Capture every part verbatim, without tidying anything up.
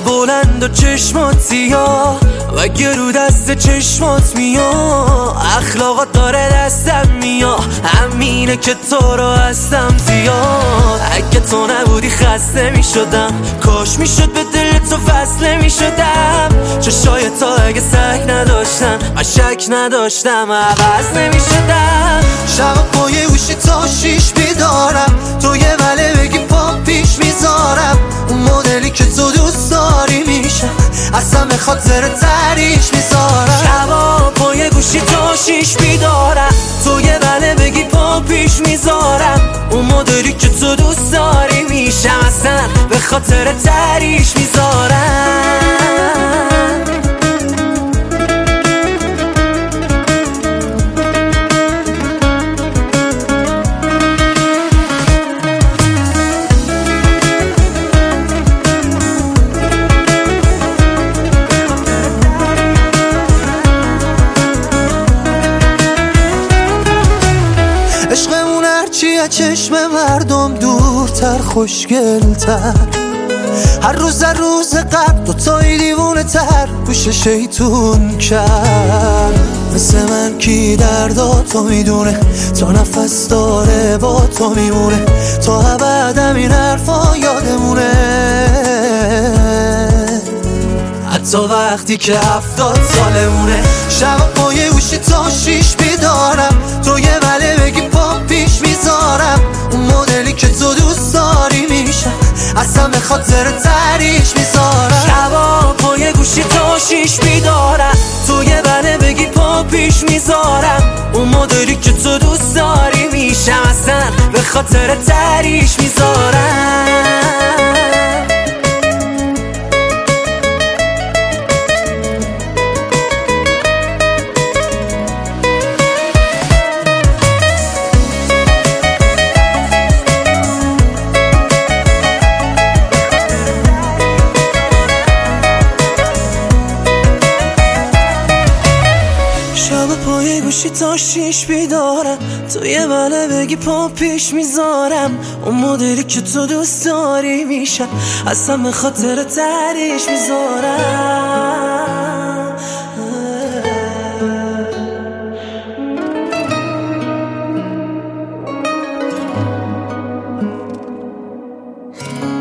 بلند و چشمات سیاه و گرو دست چشمات میاد، اخلاقات داره دستم میاد، همینه که تو رو هستم زیاد. اگه تو نبودی خسته میشدم، کاش میشد به دل تو فصله میشدم. چشای تا اگه سک نداشتن من شک نداشتم عوض نمیشدم. شب پای گوشی تا شیش بیدارم، تو یه وله بگی پا پیش میذارم. اون مدلی که تو دوست داری میشم، اصلا به خاطر تریش میذارم. شبا پای گوشی تا شیش بیدارم، تو یه وله بگی پا پیش میذارم. اون مدلی که تو دوست داری میشم، اصلا به خاطر تریش میذارم. عشقمون هرچی از چشم مردم دورتر خوشگلتر، هر روز هر روز قبل دوتایی دیوونه تر گوش شیطون کرد. مثل من کی دردا تو میدونه، تا نفس داره با تو میمونه، تا ابد این حرفا یادمونه. حتی وقتی که هفتاد سالمونه. شب پای گوشی تا شیش بیدارم، تو یه وله بگی پا پیش میذارم. اون مدلی که تو دوست داری میشم، اصلا به خاطر تریش میذارم. شبا پای گوشی تا شیش بیدارم، تو یه وله بگی پا پیش میذارم. اون مدلی که تو دوست داری میشم، اصلا به خاطر تریش میذارم. شب پای گوشی تا شیش بیدارم، تو یه وله بگی پا پیش میذارم. اون مدلی که تو دوست داری میشم، اصلا به خاطر تریش میذارم.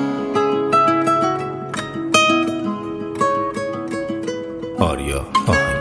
آریا آهنگ